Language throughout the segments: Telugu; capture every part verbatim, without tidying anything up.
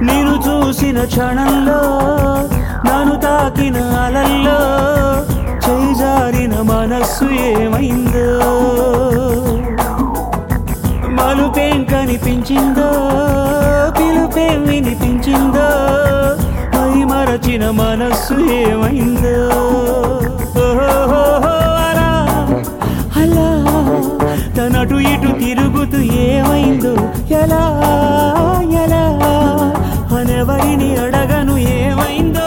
నిన్ను చూసిన క్షణంలో నన్ను తాకిన అలల్లో చేజారిన మనస్సు ఏమైందో మలుపేం కనిపించిందో పిలుపేం వినిపించిందో మై మరచిన మనస్సు ఏమైందో అలా అలా తనటు ఇటు తిరుగుతూ ఏమైందో ఎలా ఎలా అనెవరిని అడగను ఏమైందో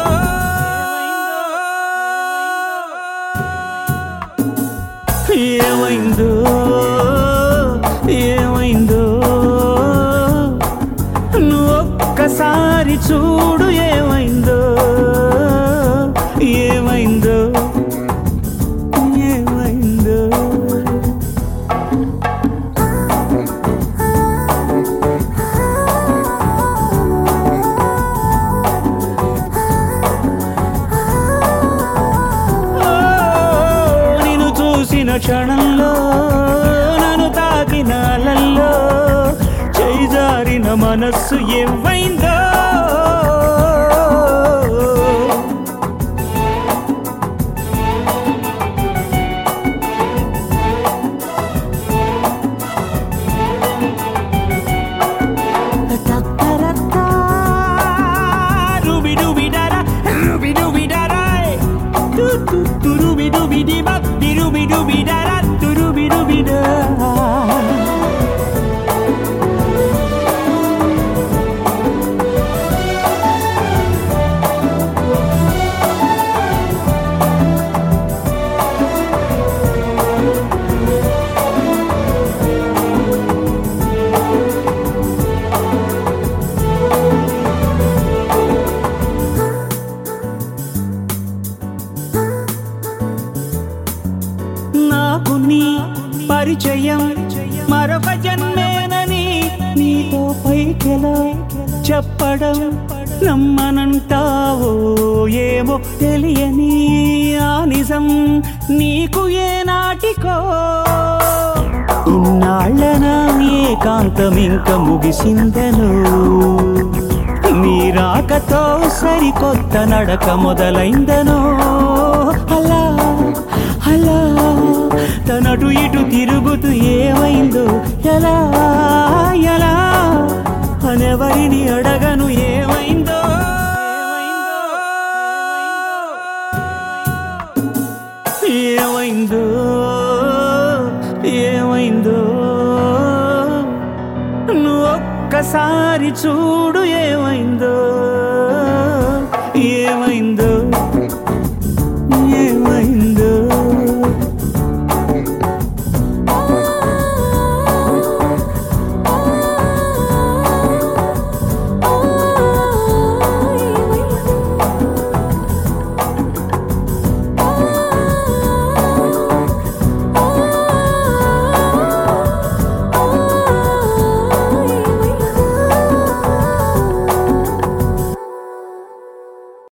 ఏమైందో ఏమైందో నువ్వు ఒక్కసారి చూడు ఏమైందో ఏమైందో ఏమైందో నిన్ను చూసిన క్షణంలో నన్ను తాకిన అలల్లో చేజారిన మనస్సు ఏమైందో నాకు నీ పరిచయం మరొక జన్మేనని నీతో పైకెలా చెప్పడం నమ్మనంటావో ఏమో తెలియని ఆ నిజం నీకు ఏనాటికో ఇన్నాళ్ళనా ఏకాంతం ఇంక ముగిసిందను నీ రాకతో సరికొత్త నడక మొదలైందనో అలా అలా తనటు ఇటు తిరుగుతూ ఏమైందో ఎలా ఎలా అనెవరిని అడగను ఏమైందో ఏమైందో ఏమైందో నువ్వు ఒక్కసారి చూడు ఏమైందో